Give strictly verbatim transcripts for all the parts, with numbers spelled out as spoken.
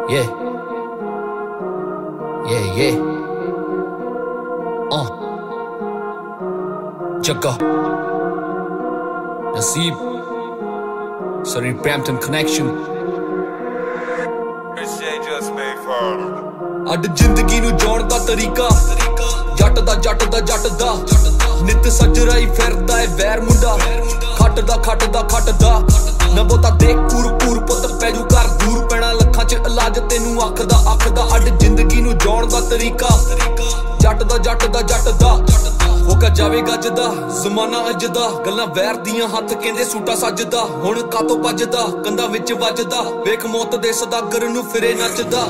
Yeah, yeah, yeah. Uh, Jagga, Naseeb, sorry, Brampton connection. ਅੱਡ ਜ਼ਿੰਦਗੀ ਨੂੰ ਜਿਉਣ ਦਾ ਤਰੀਕਾ ਜੱਟ ਦਾ ਜੱਟ ਦਾ ਜੱਟ ਦਾ ਨਿਤ ਸੱਜਰਾਈ ਫਿਰਦਾ ਏ ਵੈਰ ਮੁੰਡਾ ਖੱਟ ਦਾ ਖੱਟ ਦਾ ਖੱਟ ਦਾ ਨਾ ਬੋਤਾ ਦੇਖ ਕੂਰ ਕੂਰ ਪੁੱਤ ਪੈਜੂ ਘਰ ਦੂਰ ਪੈਣਾ ਲੱਖਾਂ ਚ ਇਲਾਜ ਤੈਨੂੰ ਅੱਖ ਦਾ ਅੱਖ ਦਾ ਅੱਡ ਜ਼ਿੰਦਗੀ ਨੂੰ ਜਿਉਣ ਦਾ ਤਰੀਕਾ ਜੱਟ ਦਾ ਜੱਟ ਦਾ ਜੱਟ ਦਾ ਹੋ ਕਾ ਜਾਵੇ ਗੱਜਦਾ ਜ਼ਮਾਨਾ ਅੱਜ ਦਾ ਗੱਲਾਂ ਵੈਰ ਦੀਆਂ ਹੱਥ ਕਹਿੰਦੇ ਸੂਟਾ ਸੱਜਦਾ ਹੁਣ ਕਾਤੋਂ ਭੱਜਦਾ ਕੰਧਾਂ ਵਿੱਚ ਵੱਜਦਾ ਵੇਖ ਮੌਤ ਦੇ ਸਦਾਗਰ ਨੂੰ ਫਿਰੇ ਨੱਚਦਾ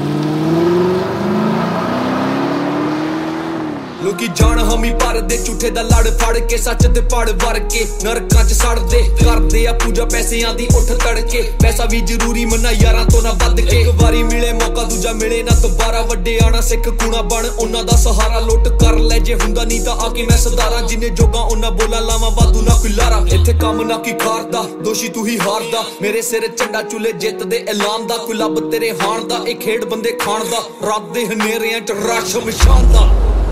ਲੋਕੀ ਜਾਣ ਹਮੀ ਭਰਦੇ ਝੂਠੇ ਦਾ ਲੜ ਫੜ ਕੇ ਸੱਚ ਤੇ ਪੜ ਵਰ ਕੇ ਨਰਕਾਂ ਚ ਸੜਦੇ ਕਰਦੇ ਆ ਪੂਜਾ ਪੈਸਿਆਂ ਦੀ ਉੱਠ ਤੜਕੇ ਪੈਸਾ ਵੀ ਜ਼ਰੂਰੀ ਮੰਨਾ ਯਾਰਾਂ ਤੋਂ ਨਾ ਵੱਧ ਕੇ ਇੱਕ ਵਾਰੀ ਮਿਲੇ ਮੌਕਾ ਦੂਜਾ ਮਿਲੇ ਨਾ ਦੁਬਾਰਾ ਵੱਡੇ ਆਣਾ ਸਿੱਖ ਕੂਣਾ ਬਣ ਉਹਨਾਂ ਦਾ ਸਹਾਰਾ ਲੁੱਟ ਕਰ ਲੈ ਜੇ ਹੁੰਦਾ ਨਹੀਂ ਤਾਂ ਆ ਕੇ ਮੈਂ ਸਦਾਰਾਂ ਜਿੰਨੇ ਜੋਗਾ ਉਹਨਾਂ ਬੋਲਾ ਲਾਵਾਂ ਵਾਧੂ ਨਾ ਕੋਈ ਲਾਰਾ ਇੱਥੇ ਕੰਮ ਨਾ ਕੀ ਖਾਰਦਾ ਦੋਸ਼ੀ ਤੂੰ ਹੀ ਹਾਰਦਾ ਮੇਰੇ ਸਿਰ ਝੰਡਾ ਚੁੱਲੇ ਜਿੱਤ ਦੇ ਐਲਾਨ ਦਾ ਕੋਈ ਲੱਭ ਤੇਰੇ ਹਾਣ ਦਾ ਇਹ ਖੇਡ ਬੰਦੇ ਖਾਣ ਦਾ ਰਾਤ ਦੇ ਹਨੇਰਿਆਂ ਚ ਰਾਸ਼ਮ ਸ਼ਾਨ ਦਾ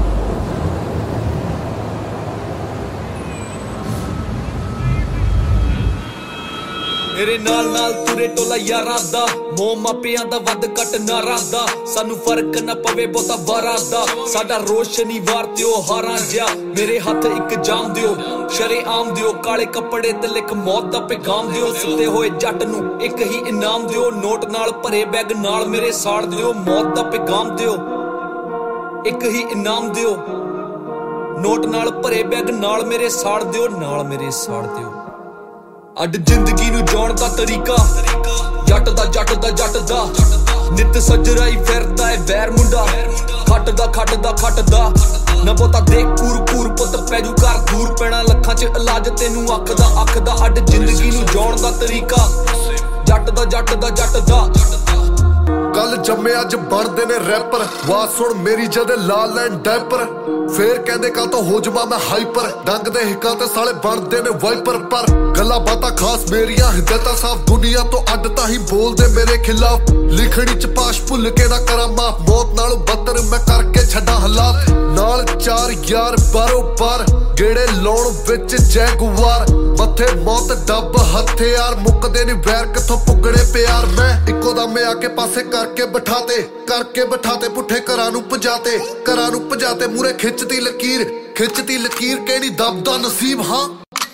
ਮੇਰੇ ਨਾਲ ਨਾਲ ਤੁਰੇ ਟੋਲਾ ਯਾਰਾਂ ਦਾ ਮੋਹ ਮਾਪਿਆਂ ਦਾ ਵੱਧ ਘੱਟ ਨਾਰਾਂ ਦਾ ਸਾਨੂੰ ਫਰਕ ਨਾ ਪਵੇ ਬਹੁਤਾ ਵਾਰਾਂ ਦਾ ਸਾਡਾ ਰੋਜ਼ ਸ਼ਨੀਵਾਰ ਤਿਉਹਾਰਾਂ ਜਿਹਾ ਮੇਰੇ ਹੱਥ ਇੱਕ ਜਾਮ ਦਿਓ ਸ਼ਰੇਆਮ ਦਿਓ ਕਾਲੇ ਕੱਪੜੇ ਤੇ ਲਿਖ ਮੌਤ ਦਾ ਪੈਗਾਮ ਦਿਓ ਸੁੱਤੇ ਹੋਏ ਜੱਟ ਨੂੰ ਇੱਕ ਹੀ ਇਨਾਮ ਦਿਓ ਨੋਟ ਨਾਲ ਭਰੇ ਬੈਗ ਨਾਲ ਮੇਰੇ ਸਾੜ ਦਿਓ ਮੌਤ ਦਾ ਪੈਗਾਮ ਦਿਓ ਇੱਕ ਹੀ ਇਨਾਮ ਦਿਓ ਨੋਟ ਨਾਲ ਭਰੇ ਬੈਗ ਨਾਲ ਮੇਰੇ ਸਾੜ ਦਿਓ ਨਾਲ ਮੇਰੇ ਸਾੜ ਦਿਓ ਅੱਡ ਜ਼ਿੰਦਗੀ ਨੂੰ ਜਿਉਣ ਦਾ ਤਰੀਕਾ ਜੱਟ ਦਾ ਜੱਟ ਦਾ ਜੱਟ ਦਾ ਨਿਤ ਸੱਜਰਾਈ ਫਿਰਦਾ ਏ ਵੈਰ ਮੁੰਡਾ ਖੱਟ ਦਾ ਖੱਟ ਦਾ ਖੱਟ ਦਾ ਨਾ ਬੋਤਾ ਦੇਖ ਕੂਰ ਕੂਰ ਪੁੱਤ ਪੈਜੂ ਘਰ ਦੂਰ ਪੈਣਾ ਲੱਖਾਂ ਚ ਇਲਾਜ ਤੈਨੂੰ ਅੱਖ ਦਾ ਅੱਖ ਦਾ ਅੱਡ ਜ਼ਿੰਦਗੀ ਨੂੰ ਜਿਉਣ ਦਾ ਤਰੀਕਾ ਜੱਟ ਦਾ ਜੱਟ ਦਾ ਜੱਟ ਦਾ ਕੱਲ ਜੰਮੇ ਅੱਜ ਬਣਦੇ ਨੇ ਰੈਪਰ ਵਾਹ ਸੁਣ ਮੇਰੀ ਜਦੇ ਲਾਲ ਐਂਡ ਡੈਪਰ ਫੇਰ ਕਹਿੰਦੇ ਕੱਲ ਤੋਂ ਹੋ ਜਾਵਾਂ ਮੈਂ ਹਾਈਪਰ ਡੰਗ ਦੇ ਹਿੱਕਾਂ ਤੇ ਸਾਲੇ ਬਣਦੇ ਨੇ ਵਾਈਪਰ ਪਰ ਗੱਲਾਂ ਬਾਤਾਂ ਖਾਸ ਮੇਰੀਆਂ ਹਿੱਦਤਾਂ ਸਾਫ ਦੁਨੀਆ ਤੋਂ ਅੱਡ ਤਾਂ ਹੀ ਬੋਲਦੇ ਮੇਰੇ ਖਿਲਾਫ ਲਿਖਣੀ ਚ ਪਾਸ਼ ਭੁੱਲ ਕੇ ਨਾ ਕਰਾਂ ਮਾਫ ਮੌਤ ਨਾਲੋਂ ਬੱਤਰ ਮੈਂ ਕਰਕੇ ਛੱਡਾਂ ਹਾਲਾਤ ਨਾਲ ਚਾਰ ਯਾਰ ਬਾਰੋ ਬਾਰ ਗੇੜੇ ਲਾਉਣ ਵਿੱਚ ਜੈਗੁਆਰ ਮੱਥੇ ਮੌਤ ਡੱਬ ਹਥਿਆਰ ਮੁੱਕਦੇ ਨੀ ਵੈਰ ਕਿੱਥੋਂ ਪੁੱਗਣੇ ਪਿਆਰ ਮੈਂ ਇੱਕੋ ਦਮ ਆ ਕੇ ਪਾਸੇ ਕਰਕੇ ਬਿਠਾਤੇ ਕਰਕੇ ਬਿਠਾਤੇ ਪੁੱਠੇ ਘਰਾਂ ਨੂੰ ਭਜਾਤੇ ਘਰਾਂ ਨੂੰ ਭਜਾਤੇ ਮੂਰੇ ਖਿੱਚਦੀ ਲਕੀਰ ਖਿੱਚਦੀ ਲਕੀਰ ਕਿਹੜੀ ਦਬਦਾ ਨਸੀਬ ਹਾਂ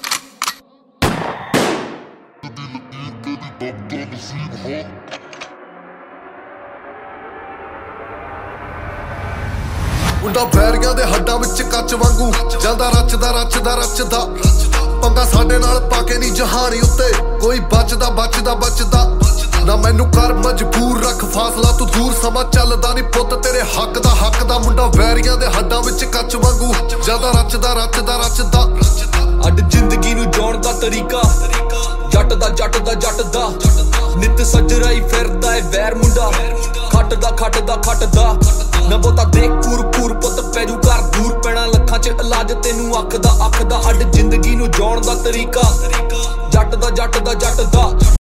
ਮੁੰਡਾ ਵੈਰੀਆਂ ਦੇ ਹੱਡਾਂ ਵਿੱਚ ਕੱਚ ਵਾਂਗੂ ਜਾਂਦਾ ਰਚਦਾ ਰਚਦਾ ਰਚਦਾ ਪੰਗਾ ਸਾਡੇ ਨਾਲ ਪਾ ਕੇ ਨਹੀਂ ਜਹਾਨੀ ਉੱਤੇ ਕੋਈ ਬਚਦਾ ਬਚਦਾ ਬਚਦਾ ਨਾ ਮੈਨੂੰ ਕਰ ਮਜਬੂਰ ਰੱਖ ਫਾਸਲਾ ਤੂੰ ਦੂਰ ਸਮਾਂ ਚੱਲਦਾ ਨਹੀਂ ਪੁੱਤ ਤੇਰੇ ਹੱਕ ਦਾ ਹੱਕ ਦਾ ਮੁੰਡਾ ਵੈਰੀਆਂ ਦੇ ਹੱਡਾਂ ਵਿੱਚ ਕੱਚ ਵਾਂਗੂ ਜਾਂਦਾ ਰਚਦਾ ਰਚਦਾ ਰਚਦਾ ਅੱਡ ਜ਼ਿੰਦਗੀ ਨੂੰ ਜਿਉਣ ਦਾ ਤਰੀਕਾ ਜੱਟ ਦਾ ਜੱਟ ਦਾ ਜੱਟ ਦਾ ਨਿਤ ਸੱਜਰਾਈ ਫਿਰਦਾ ਏ ਵੈਰ ਮੁੰਡਾ ਖੱਟ ਦਾ ਖੱਟ ਦਾ ਖੱਟ ਦਾ ਨਾ ਬੋਤਾ ਦੇਖ ਕੂਰ ਕੂਰ ਪੁੱਤ ਪੈਜੂ ਘਰ ਦੂਰ ਪੈਣਾ ਲੱਖਾਂ ਚ ਇਲਾਜ ਤੈਨੂੰ ਅੱਖ ਦਾ ਅੱਖ ਦਾ ਅੱਡ ਜ਼ਿੰਦਗੀ ਨੂੰ ਜਿਉਣ ਦਾ ਤਰੀਕਾ ਜੱਟ ਦਾ ਜੱਟ ਦਾ ਜੱਟ ਦਾ